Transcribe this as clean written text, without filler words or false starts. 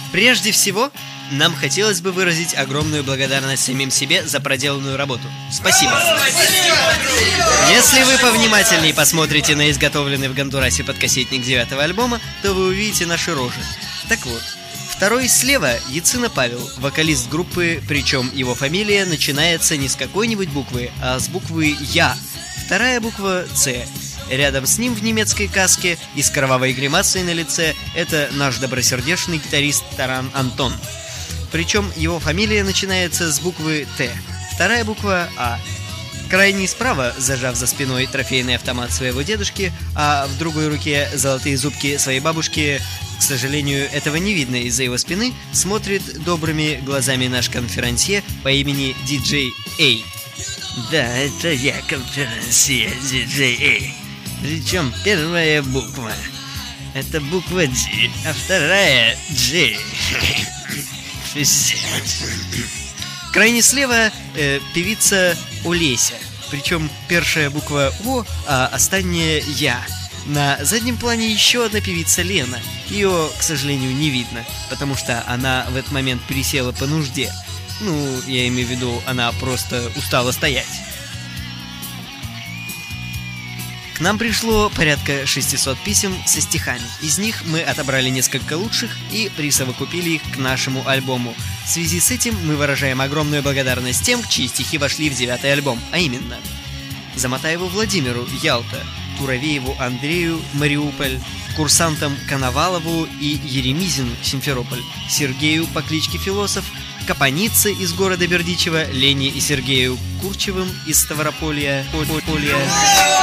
Прежде всего, нам хотелось бы выразить огромную благодарность самим себе за проделанную работу. Спасибо. Если вы повнимательнее посмотрите на изготовленный в Гондурасе подкассетник 9-го альбома, то вы увидите наши рожи. Так вот, второй слева Яцина Павел, вокалист группы, причем его фамилия начинается не с какой-нибудь буквы, а с буквы Я. Вторая буква Ц. Рядом с ним в немецкой каске и с кровавой гримасой на лице это наш добросердечный гитарист Таран Антон. Причем его фамилия начинается с буквы Т. Вторая буква А. Крайний справа, зажав за спиной трофейный автомат своего дедушки, а в другой руке золотые зубки своей бабушки, к сожалению, этого не видно из-за его спины, смотрит добрыми глазами наш конферансье по имени Диджей Эй. Да, это я, конферансье Диджей Эй. Причем первая буква — это буква Д, а вторая — Дж. Крайне слева певица Олеся. Причем первая буква О, а остальная Я. На заднем плане еще одна певица Лена. Ее, к сожалению, не видно, потому что она в этот момент пересела по нужде. Ну, я имею в виду, она просто устала стоять. К нам пришло порядка 600 писем со стихами. Из них мы отобрали несколько лучших и присовокупили их к нашему альбому. В связи с этим мы выражаем огромную благодарность тем, чьи стихи вошли в 9-й альбом, а именно Заматаеву Владимиру, Ялта, Туровееву Андрею, Мариуполь, курсантам Коновалову и Еремизину, Симферополь, Сергею по кличке Философ, Капанице из города Бердичева, Лене и Сергею Курчевым из Ставрополья,